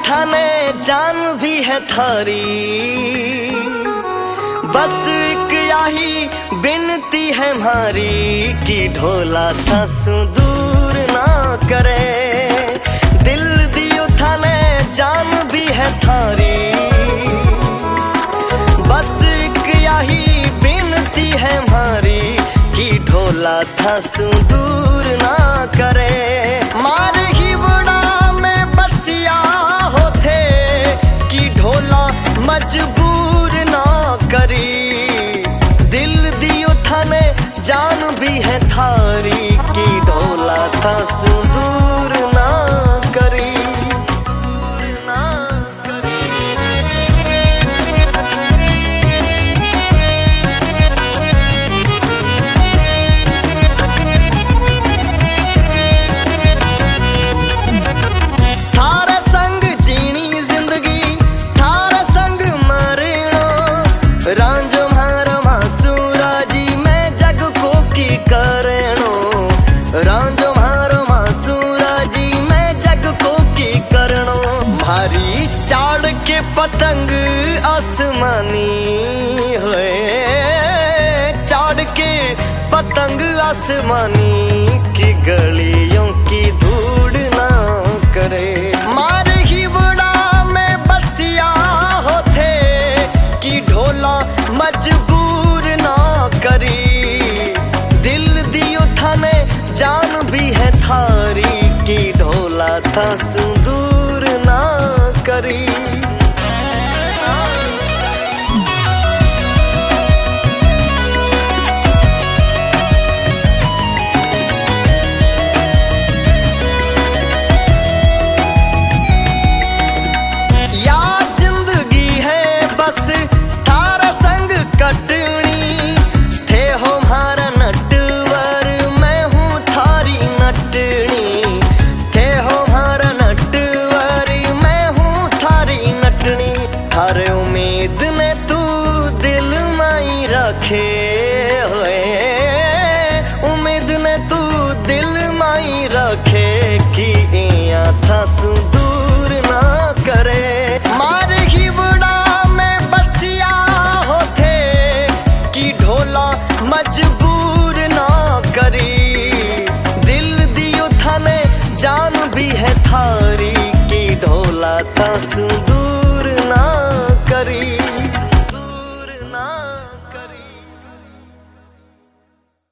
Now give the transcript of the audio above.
थाने जान भी है थारी, बस एक यही बिनती है हमारी कि ढोला थासू दूर ना करे। दिल दियो थाने जान भी है थारी, बस एक यही बिनती है हमारी कि ढोला थासू दूर ना करे। मारे ही बड़ा में बसिया होते कि ढोला मजबूर ना करी। दिल दियो थाने जान भी है थारी कि ढोला थासू दूर ना करी। रांझो म्हारा मासूरा जी मैं जग को की करणो, रांझो म्हारो मासूरा जी मैं जग को की करणो। भारी चाड़ के पतंग आसमानी होए, चाड़ के पतंग आसमानी की गलियों की धूड़ ना करे। मारे ही बड़ा में बसिया होते कि ढोला मजबूर ना करी। दिल दियो थाने जान भी है थारी कि ढोला थासू दूर ना करी। कटनी थे हो म्हारा नटवर मैं हूँ थारी नटनी, थे हो म्हारा नटवर मैं हूँ थारी नटनी। थारे उम्मीद ने तू दिल माई रखे होए, उम्मीद ने तू दिल माई रखे कि इया थासू दूर ना करे। मारे ही बड़ा में बसिया होते कि ढोला मजबूर ना करी। दिल दियो थाने जान भी है थारी कि ढोला थासू दूर